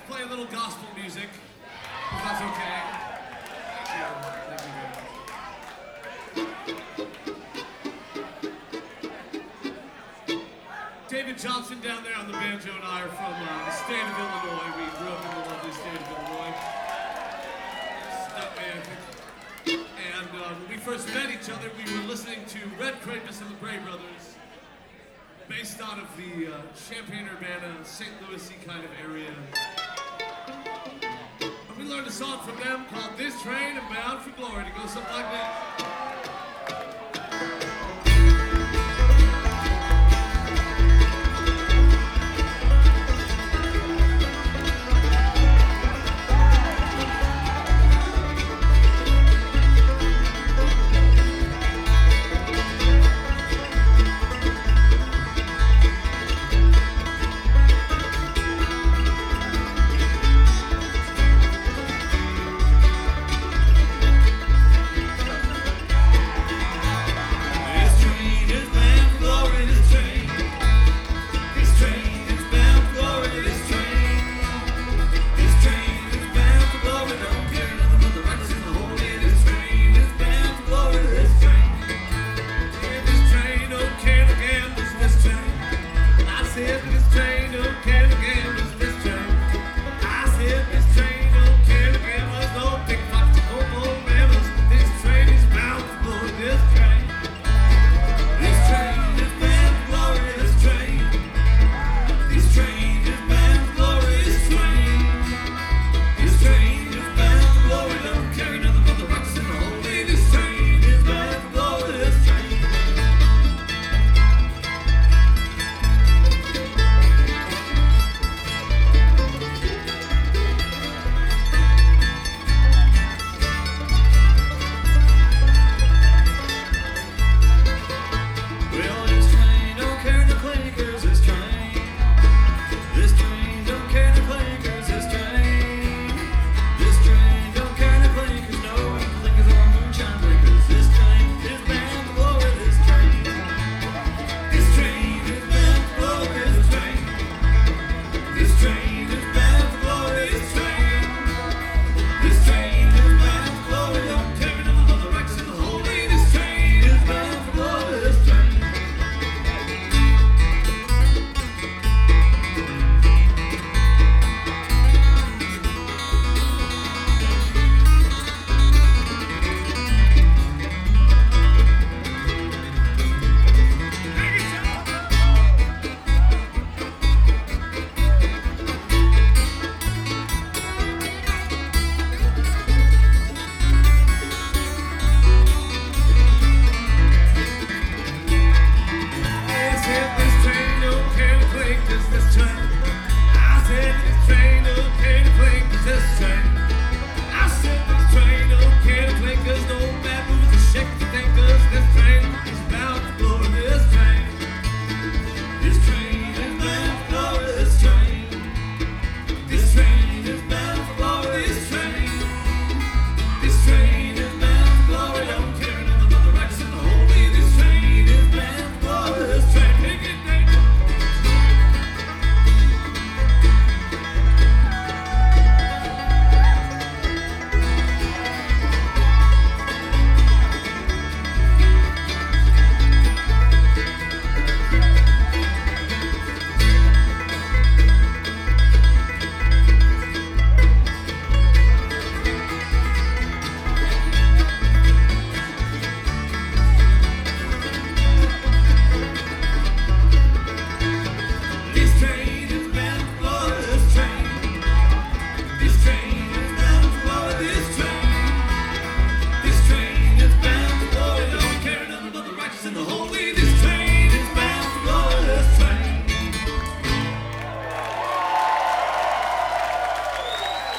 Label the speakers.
Speaker 1: play a little gospel music, if that's okay. Thank you. Thank you very much. David Johnson down there on the banjo and I are from the state of Illinois. We grew up in the lovely state of Illinois. And when we first met each other, we were listening to Red Krampus and the Bray Brothers, based out of the Champaign-Urbana, St. Louis-y kind of area. And we learned a song from them called This Train and Bound for Glory. It goes something like this.